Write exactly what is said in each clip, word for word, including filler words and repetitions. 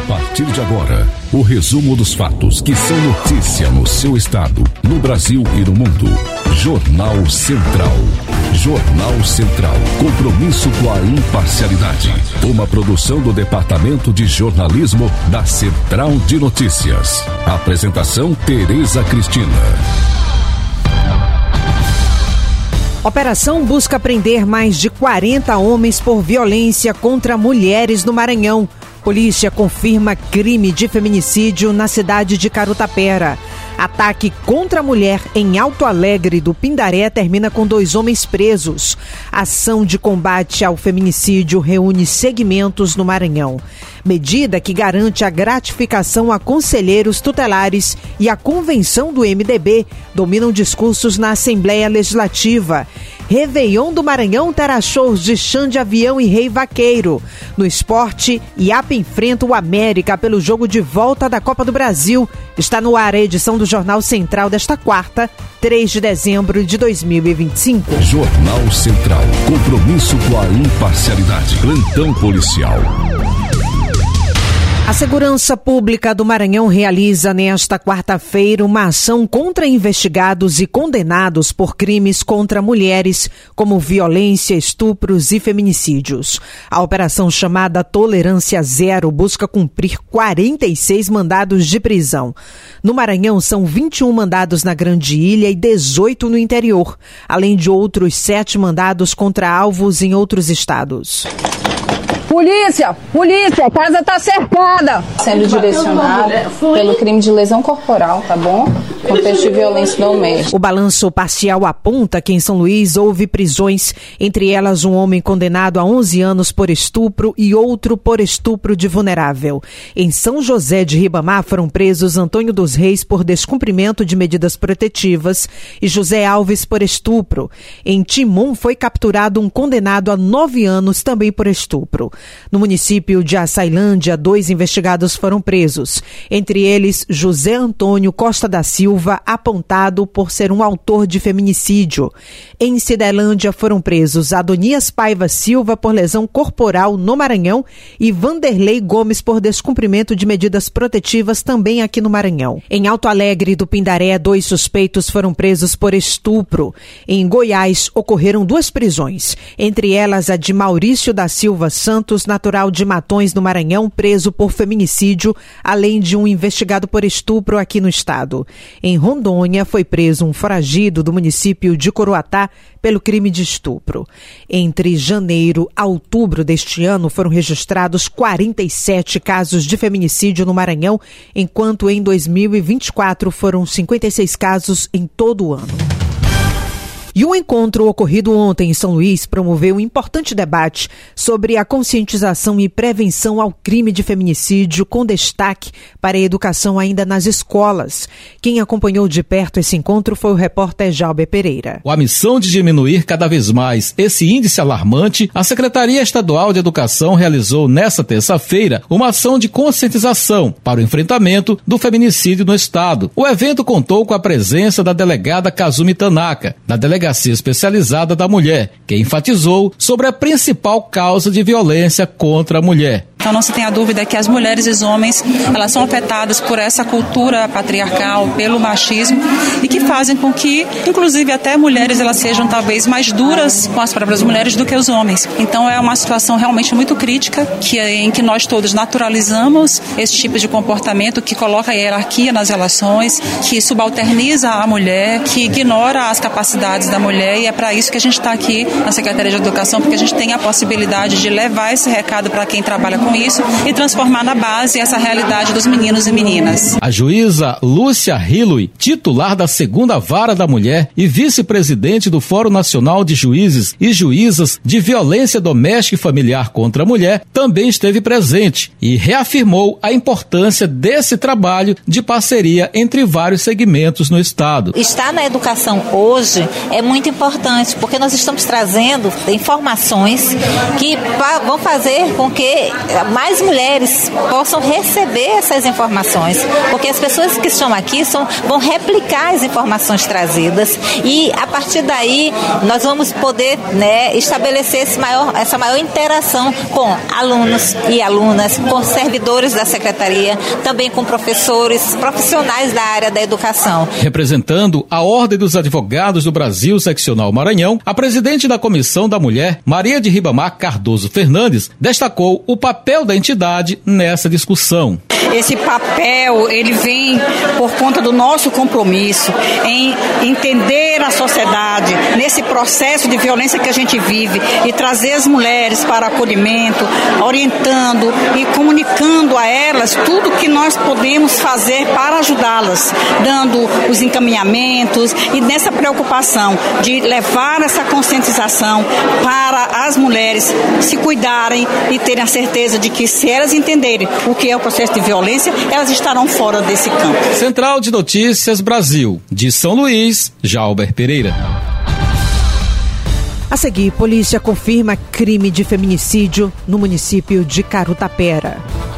partir de agora, o resumo dos fatos que são notícia no seu estado, no Brasil e no mundo. Jornal Central. Jornal Central. Compromisso com a imparcialidade. Uma produção do Departamento de Jornalismo da Central de Notícias. Apresentação Tereza Cristina. Operação busca prender mais de quarenta homens por violência contra mulheres no Maranhão. Polícia confirma crime de feminicídio na cidade de Carutapera. Ataque contra a mulher em Alto Alegre do Pindaré termina com dois homens presos. Ação de combate ao feminicídio reúne segmentos no Maranhão. Medida que garante a gratificação a conselheiros tutelares e a convenção do M D B dominam discursos na Assembleia Legislativa. Réveillon do Maranhão terá shows de Xande Avião e Rei Vaqueiro. No esporte, I A P enfrenta o América pelo jogo de volta da Copa do Brasil. Está no ar a edição do Jornal Central desta quarta, três de dezembro de dois mil e vinte e cinco. Jornal Central. Compromisso com a imparcialidade. Plantão policial. A Segurança Pública do Maranhão realiza nesta quarta-feira uma ação contra investigados e condenados por crimes contra mulheres, como violência, estupros e feminicídios. A operação chamada Tolerância Zero busca cumprir quarenta e seis mandados de prisão. No Maranhão são vinte e um mandados na Grande Ilha e dezoito no interior, além de outros sete mandados contra alvos em outros estados. Polícia! Polícia! A casa está cercada! Sendo direcionado pelo crime de lesão corporal, tá bom? Contexto de violência doméstica. O balanço parcial aponta que em São Luís houve prisões, entre elas um homem condenado a onze anos por estupro e outro por estupro de vulnerável. Em São José de Ribamar foram presos Antônio dos Reis por descumprimento de medidas protetivas e José Alves por estupro. Em Timon foi capturado um condenado a nove anos também por estupro. No município de Açailândia, dois investigados foram presos, entre eles José Antônio Costa da Silva, apontado por ser um autor de feminicídio. Em Cidelândia foram presos Adonias Paiva Silva por lesão corporal no Maranhão e Vanderlei Gomes por descumprimento de medidas protetivas também aqui no Maranhão. Em Alto Alegre do Pindaré, dois suspeitos foram presos por estupro. Em Goiás, ocorreram duas prisões, entre elas a de Maurício da Silva Santos, natural de Matões, no Maranhão, preso por feminicídio, além de um investigado por estupro aqui no estado. Em Rondônia, foi preso um foragido do município de Coroatá pelo crime de estupro. Entre janeiro a outubro deste ano, foram registrados quarenta e sete casos de feminicídio no Maranhão, enquanto em dois mil e vinte e quatro foram cinquenta e seis casos em todo o ano. E um encontro ocorrido ontem em São Luís promoveu um importante debate sobre a conscientização e prevenção ao crime de feminicídio, com destaque para a educação ainda nas escolas. Quem acompanhou de perto esse encontro foi o repórter Jalber Pereira. Com a missão de diminuir cada vez mais esse índice alarmante, a Secretaria Estadual de Educação realizou nesta terça-feira uma ação de conscientização para o enfrentamento do feminicídio no estado. O evento contou com a presença da delegada Kazumi Tanaka, da Delegacia Especializada da Mulher, que enfatizou sobre a principal causa de violência contra a mulher. Então não se tem a dúvida que as mulheres e os homens, elas são afetadas por essa cultura patriarcal, pelo machismo, e que fazem com que, inclusive até mulheres, elas sejam talvez mais duras com as próprias mulheres do que os homens. Então é uma situação realmente muito crítica, que, em que nós todos naturalizamos esse tipo de comportamento que coloca a hierarquia nas relações, que subalterniza a mulher, que ignora as capacidades da mulher, e é para isso que a gente está aqui na Secretaria de Educação, porque a gente tem a possibilidade de levar esse recado para quem trabalha com isso e transformar na base essa realidade dos meninos e meninas. A juíza Lúcia Hilui, titular da segunda Vara da Mulher e vice-presidente do Fórum Nacional de Juízes e Juízas de Violência Doméstica e Familiar contra a Mulher, também esteve presente e reafirmou a importância desse trabalho de parceria entre vários segmentos no estado. Estar na educação hoje é é muito importante, porque nós estamos trazendo informações que vão fazer com que mais mulheres possam receber essas informações, porque as pessoas que estão aqui são, vão replicar as informações trazidas e a partir daí nós vamos poder, né, estabelecer esse maior, essa maior interação com alunos e alunas, com servidores da secretaria, também com professores, profissionais da área da educação. Representando a Ordem dos Advogados do Brasil, seccional Maranhão, a presidente da Comissão da Mulher, Maria de Ribamar Cardoso Fernandes, destacou o papel da entidade nessa discussão. Esse papel, ele vem por conta do nosso compromisso em entender a sociedade nesse processo de violência que a gente vive e trazer as mulheres para acolhimento, orientando e comunicando a elas tudo que nós podemos fazer para ajudá-las, dando os encaminhamentos e nessa preocupação de levar essa conscientização para as mulheres se cuidarem e terem a certeza de que se elas entenderem o que é o processo de violência, elas estarão fora desse campo. Central de Notícias Brasil, de São Luís, Jalber Pereira. A seguir, polícia confirma crime de feminicídio no município de Carutapera.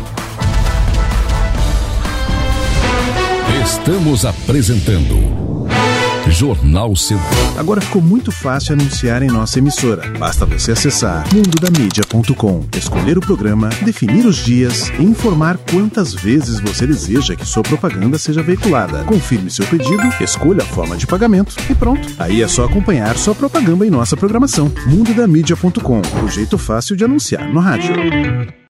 Estamos apresentando Jornal Central. Agora ficou muito fácil anunciar em nossa emissora. Basta você acessar mundo da mídia ponto com, escolher o programa, definir os dias e informar quantas vezes você deseja que sua propaganda seja veiculada. Confirme seu pedido, escolha a forma de pagamento e pronto. Aí é só acompanhar sua propaganda em nossa programação. mundo da mídia ponto com, o jeito fácil de anunciar no rádio.